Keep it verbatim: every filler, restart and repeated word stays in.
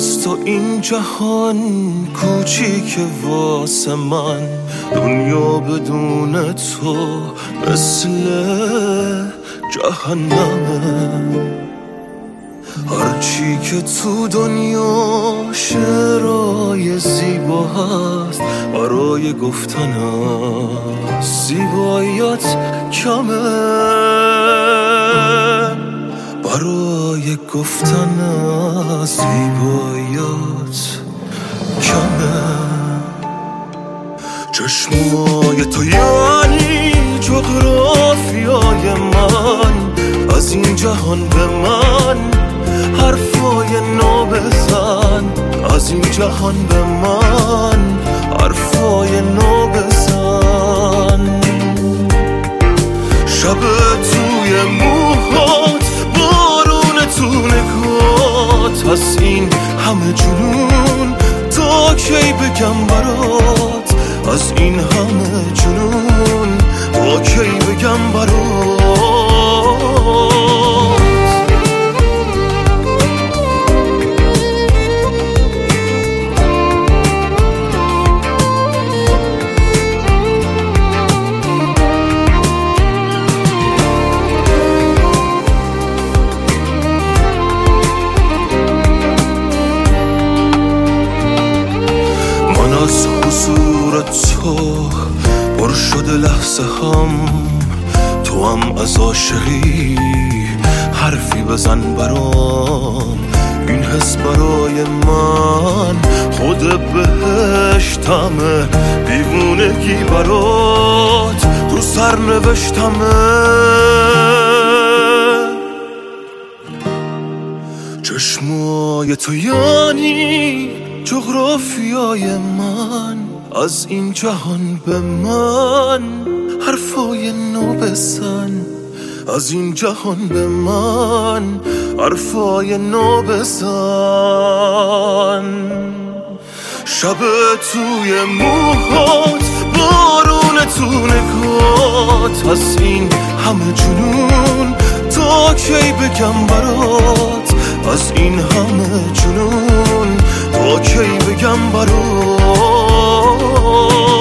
از تو این جهان کوچیک واسه من، دنیا بدون تو مثل جهنمه. هرچی که تو دنیا شعرهای زیبا هست برای گفتن هست، زیباییات کمه برای گفتن هست، زیباییات کمه. چشمای تو یعنی جغرافیای من، از این جهان به من حرفای نو بزن، از این جهان به من حرفای نو بزن. شب توی موهات، بارون تو نگات، از این همه جنون تا کی بگم برات، از این همه جنون تا کی بگم برات. از حضور تو پر شده لحظه هم، تو هم از عاشقی حرفی بزن برام. این حس برای من خود بهشتمه، دیوونگی برات رو سر نوشتمه. چشمای تو یعنی جغرافیای من، از این جهان به من حرفای نو بزن، از این جهان به من حرفای نو بزن. شب توی موهات، بارون تو نگات، از این همه جنون تا کی بگم برات، از این همه جنون تا کی بگم برات.